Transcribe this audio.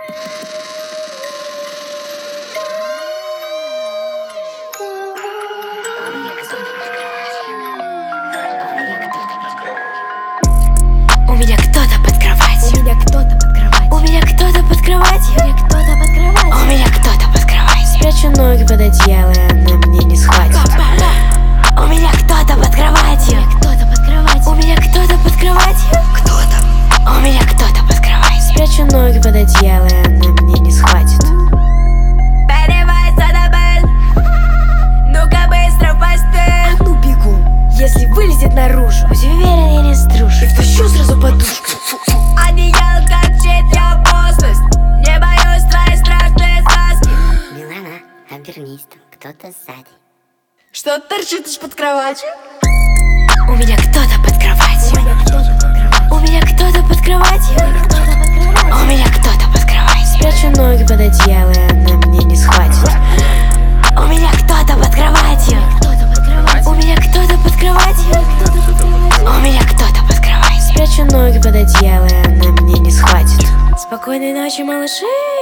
У меня кто-то под кроватью. У меня кто-то под кроватью. У меня кто-то под кроватью. У меня кто-то под кроватью. У меня кто-то под кроватью. Спрячу ноги под одеяло, и она мне не схватит. У меня кто-то под кроватью. У меня кто-то под кроватью. Кто-то. У меня кто-то под кроватью. Спрячу ноги под одеяло, и она мне не схватит. Перевайся на бэль. Ну-ка быстро в постель. А ну бегу, если вылезет наружу, будь уверен, я не струшу. И втащу сразу подушкой. Одеялко вчит я пошлость. Не боюсь твоей страшной сказки. Милана, обернись, там кто-то сзади. Что торчит из-под кровати? У меня кто-то под кроватью. У меня кто-то под кроватью. У меня кто-то под кроватью. Спрячу ноги под одеяло, и она мне не схватит. У меня кто-то под кроватью. У меня кто-то под кроватью. У меня кто-то под кроватью. Спрячу ноги под одеяло, и она мне не схватит. Спокойной ночи, малыши.